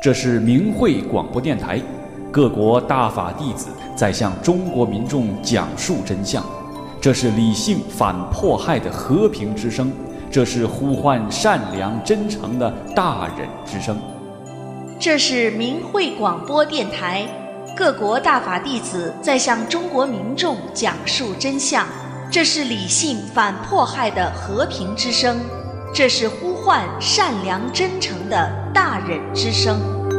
这是明慧广播电台，各国大法弟子在向中国民众讲述真相。这是理性反迫害的和平之声，这是呼唤善良真诚的大忍之声。 这是明慧广播电台，各国大法弟子在向中国民众讲述真相。这是理性反迫害的和平之声，这是呼唤善良真诚的大忍之声。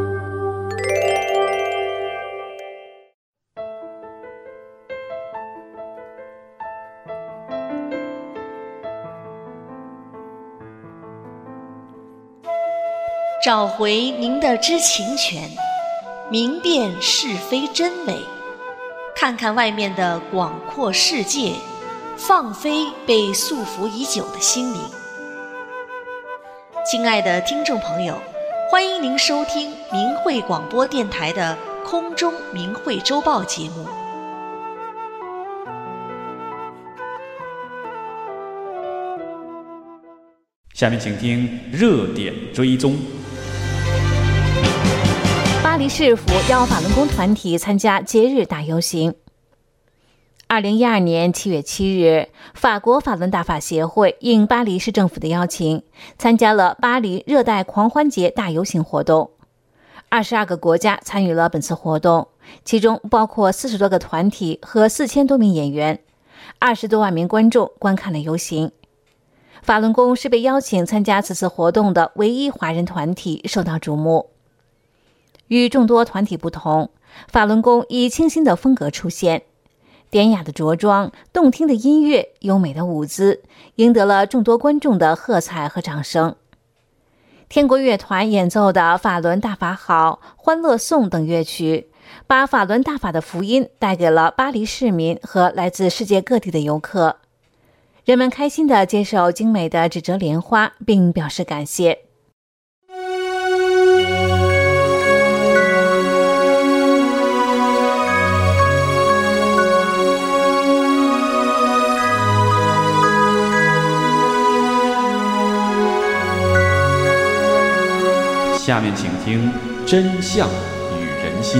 找回您的知情权，明辨是非真伪，看看外面的广阔世界，放飞被束缚已久的心灵。亲爱的听众朋友，欢迎您收听明慧广播电台的空中明慧周报节目。 下面请听热点追踪。 巴黎市府邀法轮功团体参加节日大游行。2012年7月7日，法国法轮大法协会应巴黎市政府的邀请，参加了巴黎热带狂欢节大游行活动。22个国家参与了本次活动，其中包括40多个团体和4000多名演员，20多万名观众观看了游行。法轮功是被邀请参加此次活动的唯一华人团体，受到瞩目。与众多团体不同，法轮功以清新的风格出现，典雅的着装、动听的音乐、优美的舞姿，赢得了众多观众的喝彩和掌声。天国乐团演奏的《法轮大法好》《欢乐颂》等乐曲，把法轮大法的福音带给了巴黎市民和来自世界各地的游客。人们开心地接受精美的纸折莲花，并表示感谢。 下面请听真相与人心。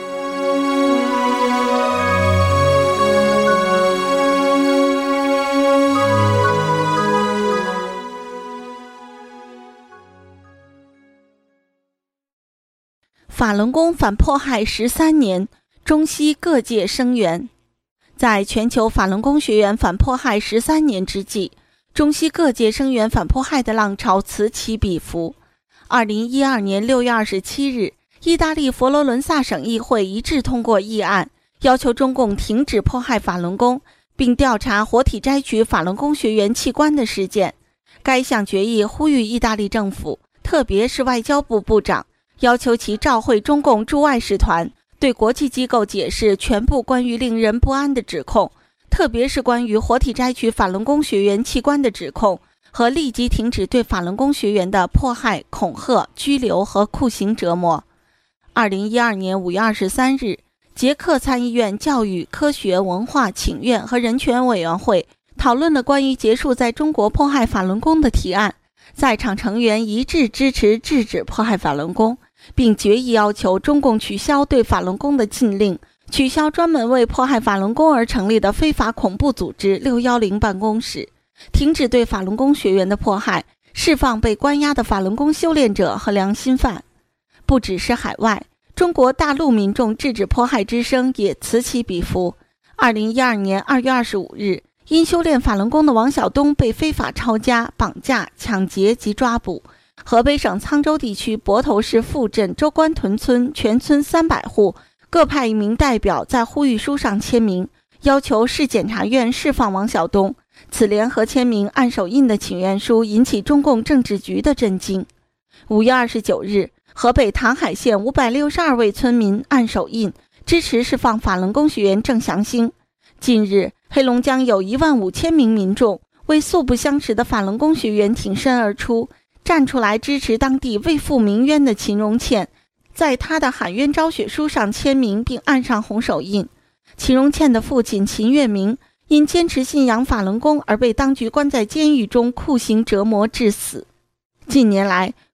法轮功反迫害13年，中西各界声援。在全球法轮功学员反迫害13年之际，中西各界声援反迫害的浪潮此起彼伏。2012年6月27日，意大利佛罗伦萨省议会一致通过议案，要求中共停止迫害法轮功，并调查活体摘取法轮功学员器官的事件。该项决议呼吁意大利政府，特别是外交部部长，要求其召会中共驻外使团，对国际机构解释全部关于令人不安的指控，特别是关于活体摘取法轮功学员器官的指控，和立即停止对法轮功学员的迫害、恐吓、拘留和酷刑折磨。2012年5月23日，捷克参议院教育、科学、文化、请愿和人权委员会讨论了关于结束在中国迫害法轮功的提案，在场成员一致支持制止迫害法轮功，并决议要求中共取消对法轮功的禁令，取消专门为迫害法轮功而成立的非法恐怖组织610办公室，停止对法轮功学员的迫害，释放被关押的法轮功修炼者和良心犯。不只是海外，中国大陆民众制止迫害之声也此起彼伏。2012年2月25日，因修炼法轮功的王晓东被非法抄家、绑架、抢劫及抓捕。河北省沧州地区泊头市富镇周官屯村全村300户各派一名代表在呼吁书上签名，要求市检察院释放王晓东。此联合签名按手印的请愿书引起中共政治局的震惊。5月29日，河北唐海县562位村民按手印，支持释放法轮功学员郑祥兴。近日，黑龙江有15000名民众为素不相识的法轮功学员挺身而出，站出来支持当地为父鸣冤的秦荣倩，在他的喊冤昭雪书上签名并按上红手印。秦荣倩的父亲秦月明因坚持信仰法轮功而被当局关在监狱中酷刑折磨致死。近年来，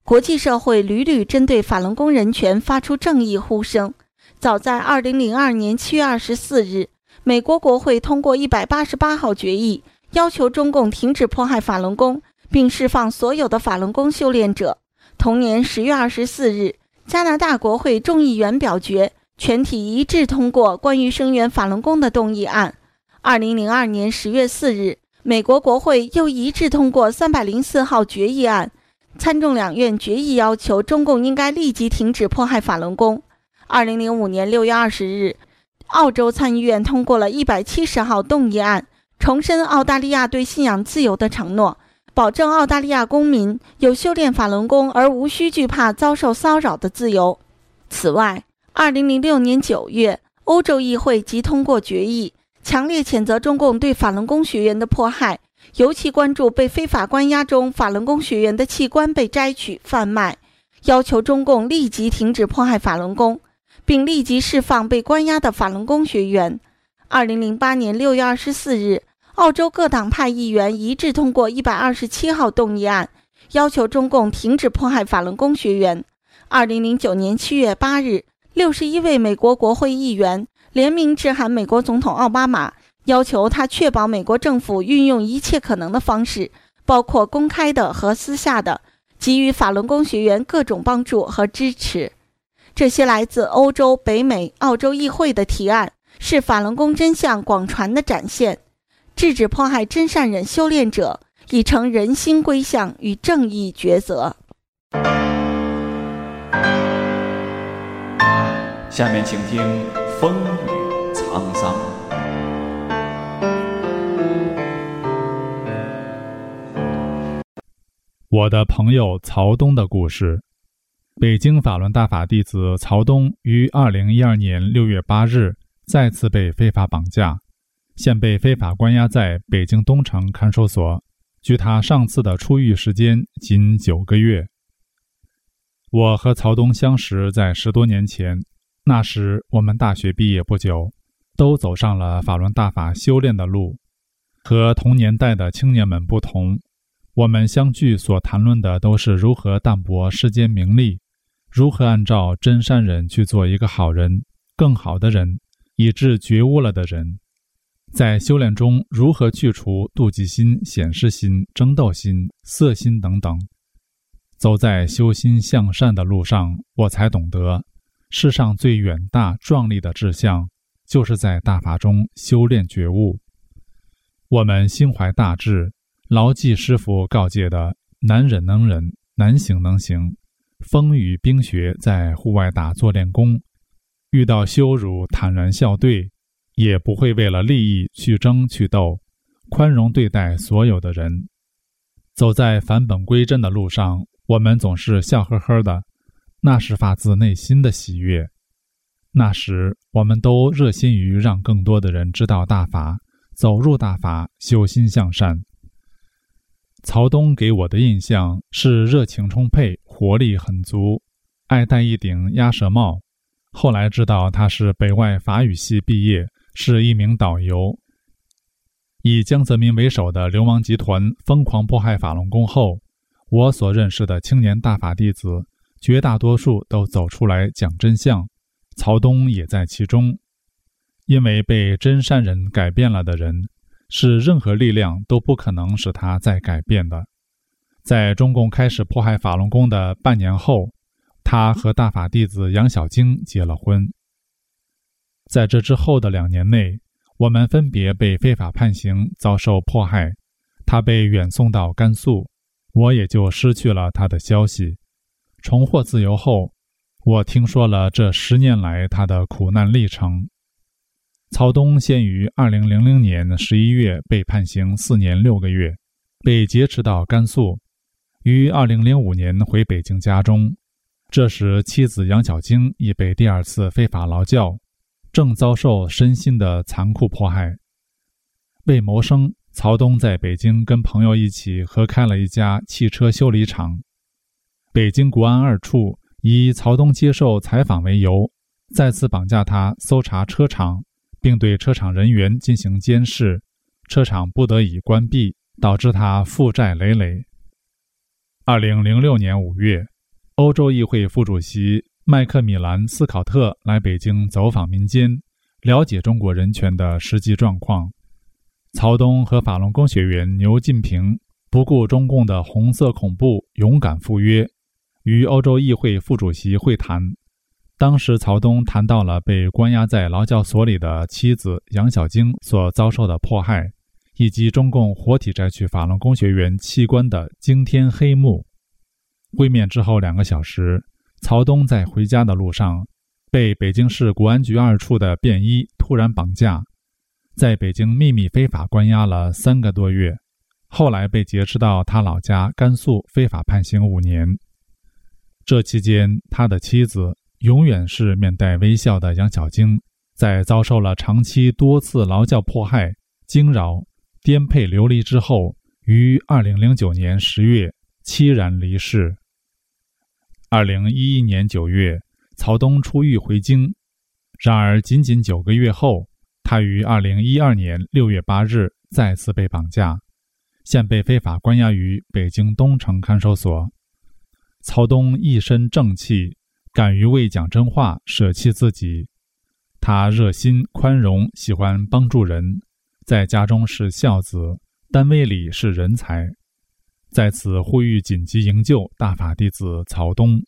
国际社会屡屡针对法轮功人权发出正义呼声。早在2002年7月24日，美国国会通过188号决议，要求中共停止迫害法轮功，并释放所有的法轮功修炼者。同年10月24日，加拿大国会众议员表决，全体一致通过关于声援法轮功的动议案。2002年10月4日，美国国会又一致通过304号决议案，参众两院决议要求中共应该立即停止迫害法轮功。2005年6月20日，澳洲参议院通过了170号动议案，重申澳大利亚对信仰自由的承诺，保证澳大利亚公民有修炼法轮功而无需惧怕遭受骚扰的自由。此外，2006年9月，欧洲议会即通过决议，强烈谴责中共对法轮功学员的迫害，尤其关注被非法关押中法轮功学员的器官被摘取、贩卖，要求中共立即停止迫害法轮功，并立即释放被关押的法轮功学员。2008年6月24日，澳洲各党派议员一致通过127号动议案，要求中共停止迫害法轮功学员。2009年7月8日，61位美国国会议员联名致函美国总统奥巴马，要求他确保美国政府运用一切可能的方式，包括公开的和私下的，给予法轮功学员各种帮助和支持。这些来自欧洲、北美、澳洲议会的提案，是法轮功真相广传的展现。制止迫害真善忍修炼者，已成人心归向与正义抉择。 下面请听风雨沧桑。 我的朋友曹东的故事。北京法轮大法弟子曹东于2012年6月8日再次被非法绑架，现被非法关押在北京东城看守所，距他上次的出狱时间仅9个月。我和曹东相识在10多年前，那时我们大学毕业不久，都走上了法轮大法修炼的路。和同年代的青年们不同，我们相聚所谈论的都是如何淡泊世间名利，如何按照真善忍去做一个好人、更好的人，以致觉悟了的人。在修炼中如何去除妒忌心、显示心、争斗心、色心等等。走在修心向善的路上，我才懂得世上最远大壮丽的志向，就是在大法中修炼觉悟。我们心怀大志，牢记师父告诫的难忍能忍，难行能行，风雨冰雪在户外打坐练功，遇到羞辱坦然笑对，也不会为了利益去争去斗，宽容对待所有的人。走在返本归真的路上，我们总是笑呵呵的，那是发自内心的喜悦。那时我们都热心于让更多的人知道大法，走入大法，修心向善。曹东给我的印象是热情充沛，活力很足，爱戴一顶鸭舌帽。后来知道他是北外法语系毕业，是一名导游。以江泽民为首的流氓集团疯狂迫害法轮功后，我所认识的青年大法弟子绝大多数都走出来讲真相，曹东也在其中。因为被真善忍改变了的人，是任何力量都不可能使他再改变的。在中共开始迫害法轮功的半年后，他和大法弟子杨小晶结了婚。在这之后的2年内，我们分别被非法判刑，遭受迫害。他被远送到甘肃，我也就失去了他的消息。重获自由后，我听说了这10年来他的苦难历程。曹东先于2000年11月被判刑4年6个月，被劫持到甘肃，于2005年回北京家中。这时妻子杨小晶已被第2次非法劳教，正遭受身心的残酷迫害。为谋生，曹东在北京跟朋友一起合开了一家汽车修理厂。北京国安2处以曹东接受采访为由，再次绑架他，搜查车厂，并对车厂人员进行监视，车厂不得已关闭，导致他负债累累。2006年5月， 欧洲议会副主席麦克米兰·斯考特来北京走访民间，了解中国人权的实际状况。曹东和法轮功学员牛进平不顾中共的红色恐怖，勇敢赴约，与欧洲议会副主席会谈。当时曹东谈到了被关押在劳教所里的妻子杨小晶所遭受的迫害，以及中共活体摘取法轮功学员器官的惊天黑幕。会面之后2个小时，曹东在回家的路上被北京市国安局2处的便衣突然绑架，在北京秘密非法关押了3个多月，后来被劫持到他老家甘肃，非法判刑5年。这期间，他的妻子永远是面带微笑的杨小晶，在遭受了长期多次劳教迫害、惊扰、颠沛流离之后，于2009年10月凄然离世。2011年9月，曹东出狱回京，然而仅仅9个月后，他于2012年6月8日再次被绑架，现被非法关押于北京东城看守所。曹东一身正气，敢于为讲真话舍弃自己。他热心宽容，喜欢帮助人，在家中是孝子，单位里是人才。在此呼吁紧急营救大法弟子曹东。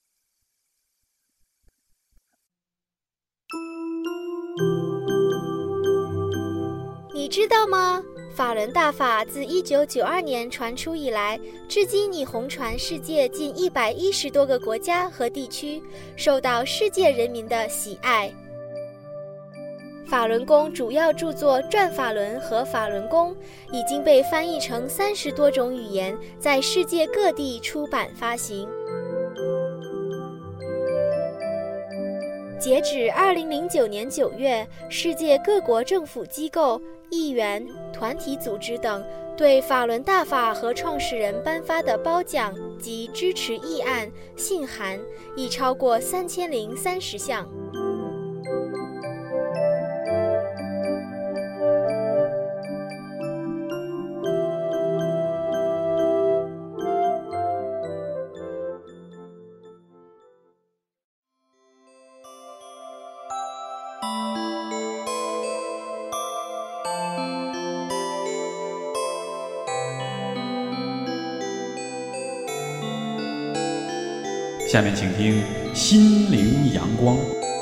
你知道吗？法轮大法自1992年传出以来，至今已红传世界近110多个国家和地区，受到世界人民的喜爱。法轮功主要著作《转法轮》和《法轮功》已经被翻译成30多种语言，在世界各地出版发行。截止2009年9月，世界各国政府机构、议员、团体组织等对法轮大法和创始人颁发的褒奖及支持议案、信函已超过3030项。 下面请听《心灵阳光》。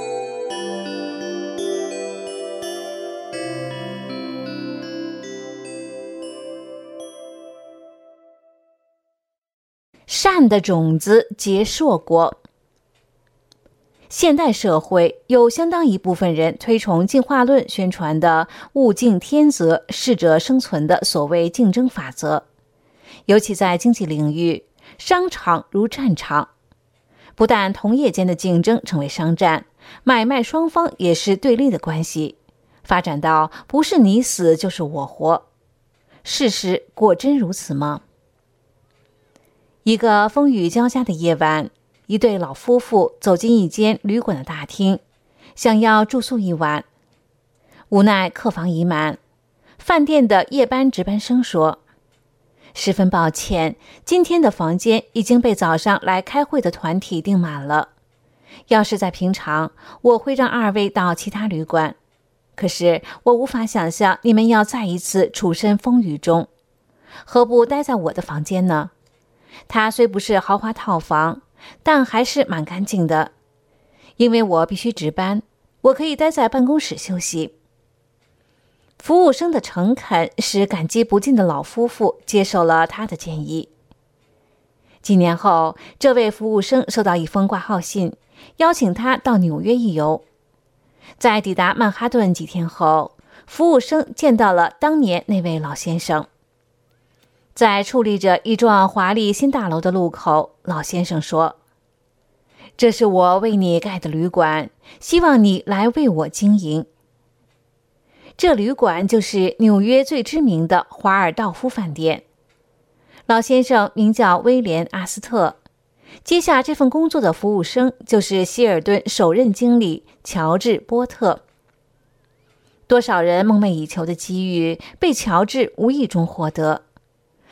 善的种子结硕果。现代社会有相当一部分人推崇进化论宣传的物竞天择、适者生存的所谓竞争法则，尤其在经济领域，商场如战场，不但同业间的竞争成为商战，买卖双方也是对立的关系，发展到不是你死就是我活。事实果真如此吗？一个风雨交加的夜晚，一对老夫妇走进一间旅馆的大厅，想要住宿一晚。无奈客房已满，饭店的夜班值班生说：十分抱歉，今天的房间已经被早上来开会的团体订满了。要是在平常，我会让2位到其他旅馆，可是我无法想象你们要再一次处身风雨中，何不待在我的房间呢？它虽不是豪华套房，但还是蛮干净的。因为我必须值班，我可以待在办公室休息。服务生的诚恳使感激不尽的老夫妇接受了他的建议。几年后，这位服务生收到一封挂号信，邀请他到纽约一游。在抵达曼哈顿几天后，服务生见到了当年那位老先生。在矗立着一幢华丽新大楼的路口，老先生说：这是我为你盖的旅馆，希望你来为我经营。这旅馆就是纽约最知名的华尔道夫饭店。老先生名叫威廉·阿斯特，接下这份工作的服务生就是希尔顿首任经理乔治·波特。多少人梦寐以求的机遇被乔治无意中获得。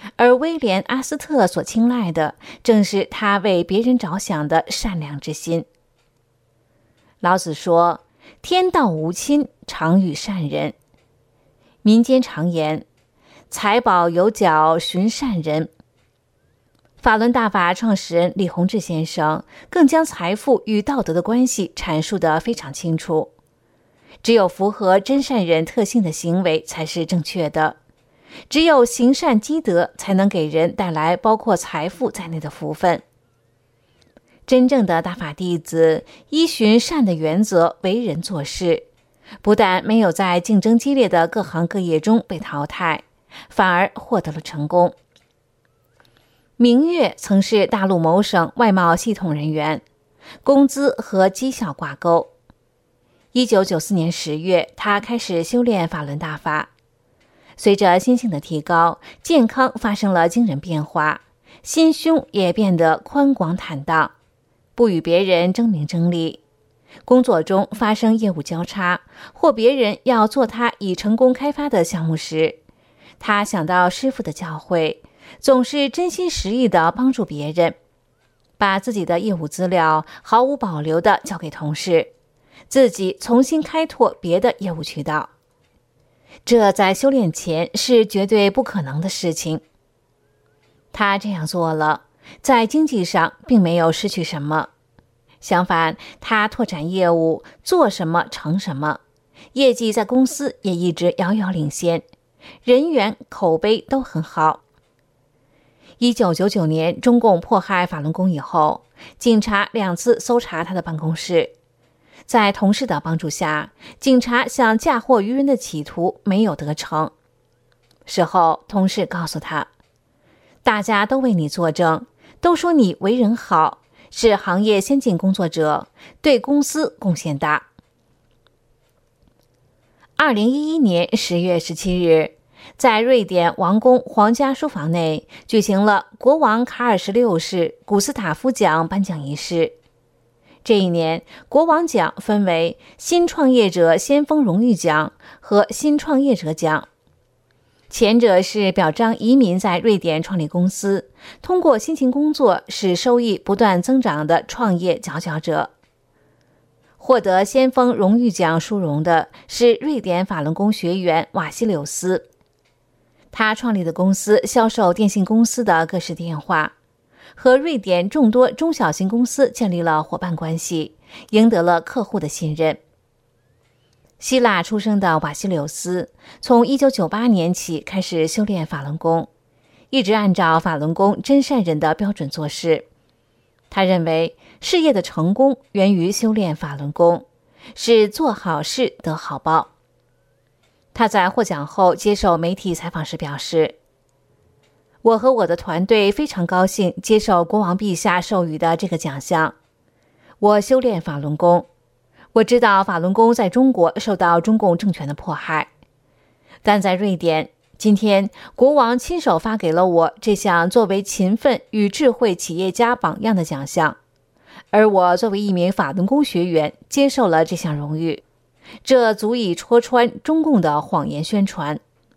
而威廉·阿斯特所青睐的正是他为别人着想的善良之心。老子说：“天道无亲，常与善人。”民间常言：“财宝有脚，寻善人。”法轮大法创始人李洪志先生更将财富与道德的关系阐述得非常清楚。只有符合真善人特性的行为才是正确的，只有行善积德才能给人带来包括财富在内的福分。真正的大法弟子依循善的原则为人做事，不但没有在竞争激烈的各行各业中被淘汰，反而获得了成功。明月曾是大陆某省外贸系统人员，工资和绩效挂钩。1994年10月，他开始修炼法轮大法。随着心性的提高，健康发生了惊人变化，心胸也变得宽广坦荡，不与别人争名争利。工作中发生业务交叉，或别人要做他已成功开发的项目时，他想到师父的教诲，总是真心实意地帮助别人，把自己的业务资料毫无保留地交给同事，自己重新开拓别的业务渠道。这在修炼前是绝对不可能的事情。他这样做了，在经济上并没有失去什么，相反，他拓展业务，做什么成什么，业绩在公司也一直遥遥领先，人缘口碑都很好。1999年中共迫害法轮功以后，警察2次搜查他的办公室，在同事的帮助下，警察想嫁祸于人的企图没有得成。事后同事告诉他，大家都为你作证，都说你为人好，是行业先进工作者，对公司贡献大。2011年10月17日，在瑞典王宫皇家书房内举行了国王卡尔16世古斯塔夫奖颁奖仪式。这一年，国王奖分为新创业者先锋荣誉奖和新创业者奖。前者是表彰移民在瑞典创立公司，通过辛勤工作使收益不断增长的创业佼佼者。获得先锋荣誉奖殊荣的是瑞典法轮功学员瓦西柳斯。他创立的公司销售电信公司的各式电话，和瑞典众多中小型公司建立了伙伴关系，赢得了客户的信任。希腊出生的瓦西柳斯从1998年起开始修炼法轮功，一直按照法轮功真善人的标准做事。他认为事业的成功源于修炼法轮功，是做好事得好报。他在获奖后接受媒体采访时表示，我和我的团队非常高兴接受国王陛下授予的这个奖项。我修炼法轮功，我知道法轮功在中国受到中共政权的迫害，但在瑞典，今天国王亲手发给了我这项作为勤奋与智慧企业家榜样的奖项，而我作为一名法轮功学员接受了这项荣誉，这足以戳穿中共的谎言宣传。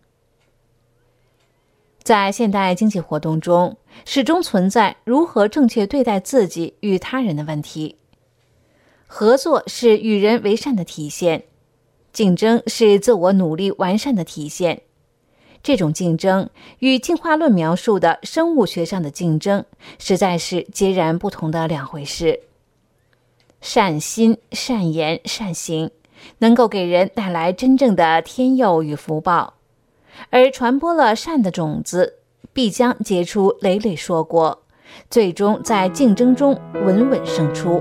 在现代经济活动中，始终存在如何正确对待自己与他人的问题。合作是与人为善的体现，竞争是自我努力完善的体现。这种竞争与进化论描述的生物学上的竞争实在是截然不同的两回事。善心、善言、善行能够给人带来真正的天佑与福报，而传播了善的种子，必将结出累累硕果，最终在竞争中稳稳胜出。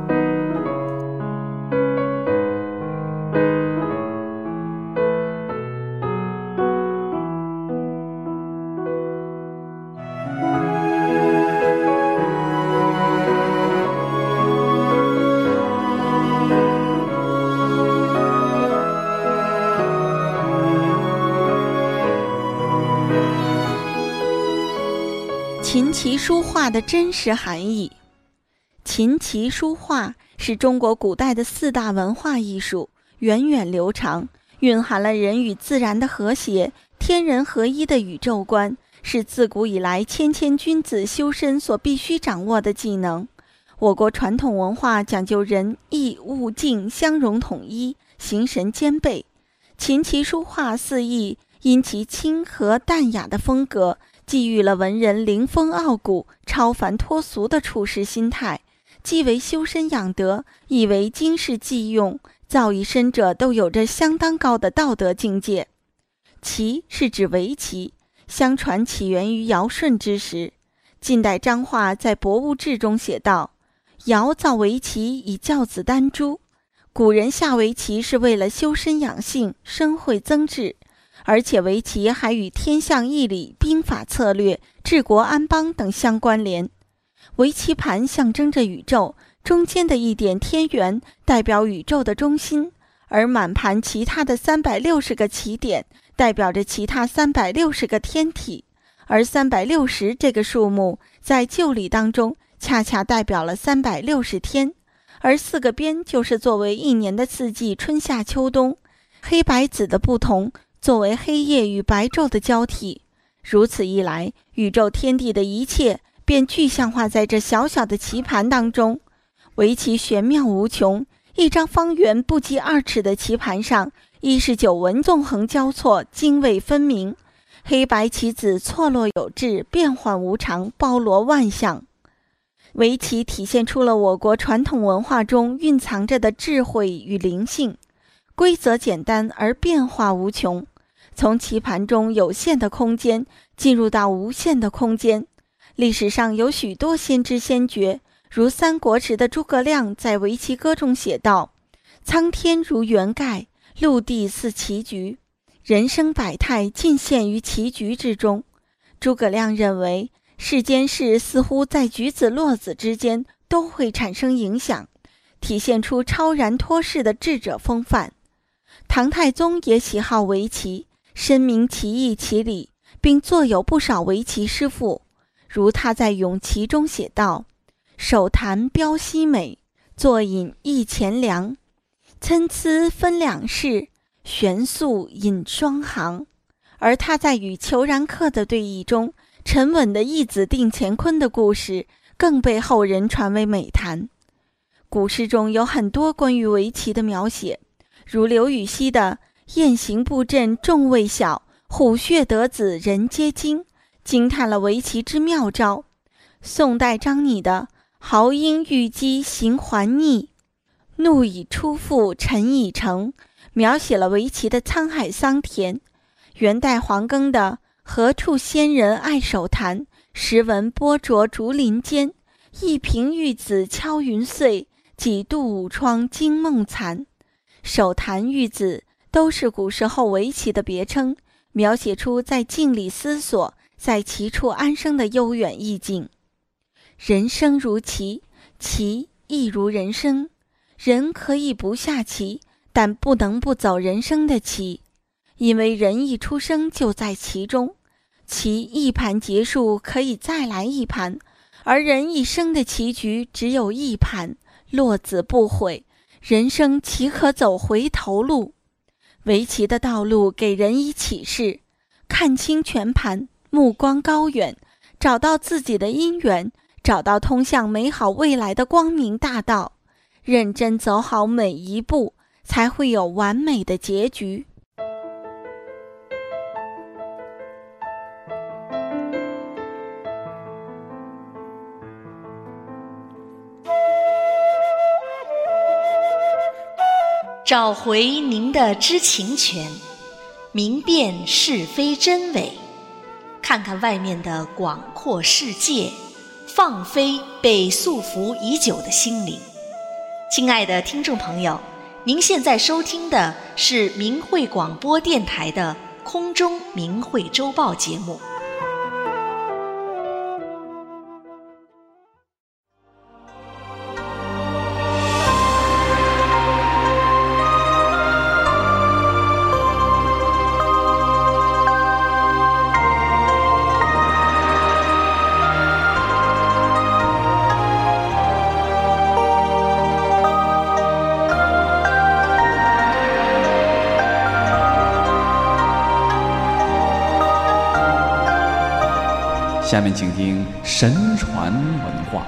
琴棋书画的真实含义。琴棋书画是中国古代的4大文化艺术，源远流长，蕴含了人与自然的和谐、天人合一的宇宙观， 是自古以来谦君子修身所必须掌握的技能。我国传统文化讲究仁义物敬相融统一，形神兼备。琴棋书画四艺因其清和淡雅的风格，寄予了文人凌风傲骨、超凡脱俗的处世心态，既为修身养德，亦为经世济用，造诣深者都有着相当高的道德境界。棋是指围棋，相传起源于尧舜之时。近代张化在《博物志》中写道：尧造围棋以教子丹朱。古人下围棋是为了修身养性、生慧增智，而且围棋还与天象易理、兵法策略、治国安邦等相关联。围棋盘象征着宇宙，中间的一点天元代表宇宙的中心，而满盘其他的360个棋点代表着其他360个天体，而360这个数目在旧历当中恰恰代表了360天，而4个边就是作为一年的四季春夏秋冬，黑白紫的不同作为黑夜与白昼的交替。如此一来，宇宙天地的一切便具象化在这小小的棋盘当中。围棋玄妙无穷，一张方圆不及2尺的棋盘上，19纹纵横交错，泾渭分明，黑白棋子错落有致，变幻无常，包罗万象。围棋体现出了我国传统文化中蕴藏着的智慧与灵性，规则简单而变化无穷，从棋盘中有限的空间进入到无限的空间。历史上有许多先知先觉，如三国时的诸葛亮在围棋歌中写道：苍天如圆盖，陆地似棋局，人生百态尽现于棋局之中。诸葛亮认为世间事似乎在举子落子之间都会产生影响，体现出超然脱世的智者风范。唐太宗也喜好围棋，深明棋艺棋理，并作有不少围棋诗赋，如他在《咏棋》中写道：手弹标西美，坐饮一钱粮，参差分两式，悬素引双行。而他在与裘然客的对弈中，沉稳的一子定乾坤的故事更被后人传为美谈。古诗中有很多关于围棋的描写，如刘禹锡的雁行布阵众未晓，虎穴得子人皆惊，惊叹了围棋之妙招。宋代张拟的豪英遇击行还逆，怒以出复陈以成，描写了围棋的沧海桑田。元代黄庚的何处仙人爱手弹，时闻波浊竹林间，一平玉子敲云碎，几度武窗惊梦残。手弹玉子都是古时候围棋的别称，描写出在静里思索，在棋处安生的悠远意境。人生如棋，棋亦如人生。人可以不下棋，但不能不走人生的棋，因为人一出生就在其中，棋一盘结束可以再来一盘，而人一生的棋局只有一盘，落子不悔，人生岂可走回头路？围棋的道路给人以启示，看清全盘，目光高远，找到自己的因缘，找到通向美好未来的光明大道，认真走好每一步，才会有完美的结局。 找回您的知情权，明辨是非真伪，看看外面的广阔世界，放飞被束缚已久的心灵。亲爱的听众朋友，您现在收听的是明慧广播电台的空中明慧周报节目。 下面请听神传文化。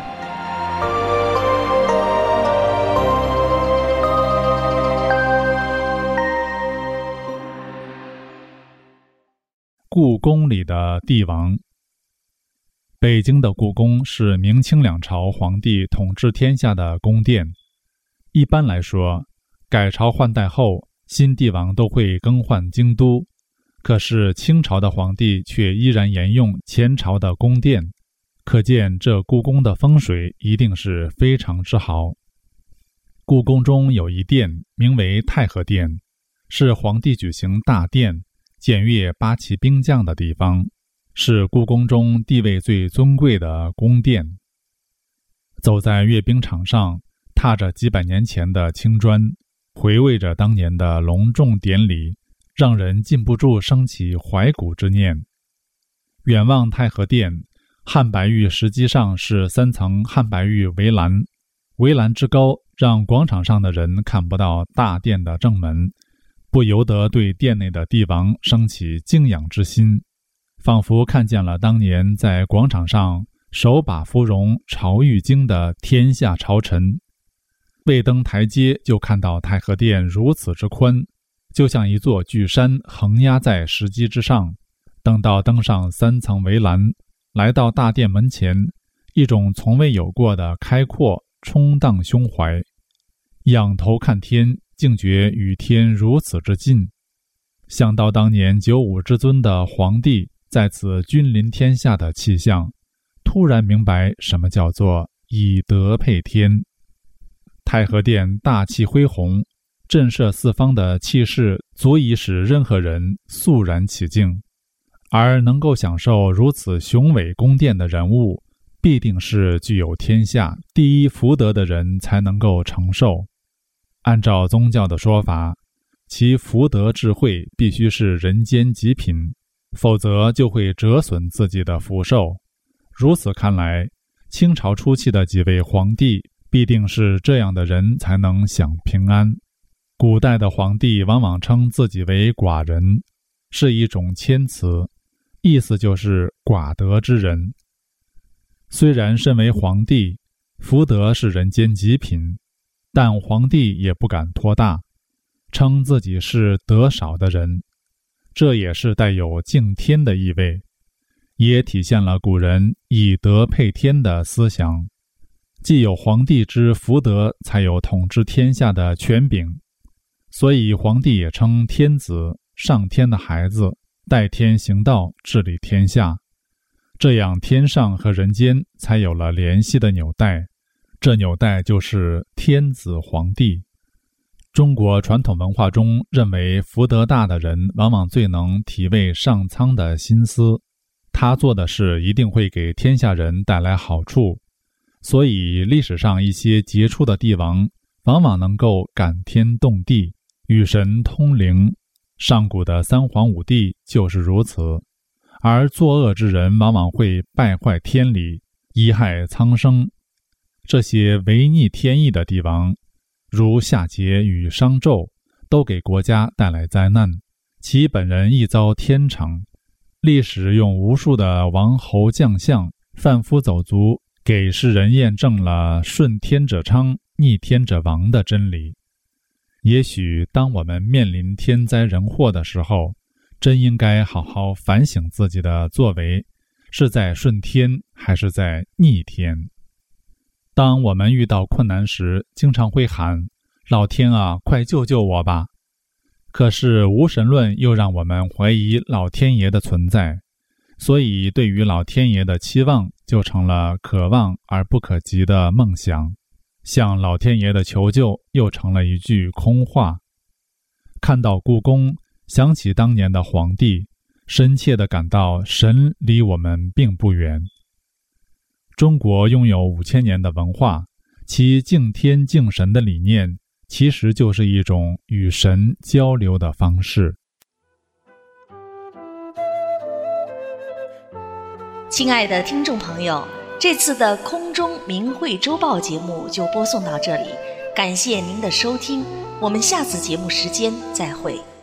故宫里的帝王。北京的故宫是明清两朝皇帝统治天下的宫殿。一般来说，改朝换代后，新帝王都会更换京都，可是清朝的皇帝却依然沿用前朝的宫殿，可见这故宫的风水一定是非常之好。故宫中有一殿名为太和殿，是皇帝举行大典检阅八旗兵将的地方，是故宫中地位最尊贵的宫殿。走在阅兵场上，踏着几百年前的青砖，回味着当年的隆重典礼，让人禁不住升起怀古之念。远望太和殿，汉白玉实际上是3层汉白玉围栏，围栏之高让广场上的人看不到大殿的正门，不由得对殿内的帝王升起敬仰之心，仿佛看见了当年在广场上手把芙蓉朝玉京的天下朝臣。未登台阶就看到太和殿如此之宽，就像一座巨山横压在石基之上。等到登上3层围栏，来到大殿门前，一种从未有过的开阔冲荡胸怀，仰头看天，竟觉与天如此之近。想到当年95之尊的皇帝在此君临天下的气象，突然明白什么叫做以德配天。太和殿大气恢宏，震慑四方的气势足以使任何人肃然起敬，而能够享受如此雄伟宫殿的人物，必定是具有天下第一福德的人才能够承受。按照宗教的说法，其福德智慧必须是人间极品，否则就会折损自己的福寿。如此看来，清朝初期的几位皇帝必定是这样的人才能享平安。古代的皇帝往往称自己为寡人，是一种谦辞，意思就是寡德之人。虽然身为皇帝，福德是人间极品，但皇帝也不敢托大，称自己是德少的人，这也是带有敬天的意味，也体现了古人以德配天的思想。既有皇帝之福德，才有统治天下的权柄，所以皇帝也称天子，上天的孩子，代天行道，治理天下。这样天上和人间才有了联系的纽带，这纽带就是天子皇帝。中国传统文化中认为福德大的人往往最能体味上苍的心思，他做的事一定会给天下人带来好处，所以历史上一些杰出的帝王往往能够感天动地，与神通灵。上古的3皇5帝就是如此。而作恶之人往往会败坏天理，贻害苍生。这些违逆天意的帝王，如夏桀与商纣，都给国家带来灾难，其本人亦遭天惩。历史用无数的王侯将相、贩夫走卒，给世人验证了顺天者昌，逆天者亡的真理。也许当我们面临天灾人祸的时候，真应该好好反省自己的作为，是在顺天还是在逆天。当我们遇到困难时，经常会喊老天啊，快救救我吧。可是无神论又让我们怀疑老天爷的存在，所以对于老天爷的期望就成了可望而不可及的梦想，向老天爷的求救又成了一句空话。看到故宫，想起当年的皇帝，深切地感到神离我们并不远。中国拥有5000年的文化，其敬天敬神的理念其实就是一种与神交流的方式。 亲爱的听众朋友，这次的空中明慧周报节目就播送到这里，感谢您的收听，我们下次节目时间再会。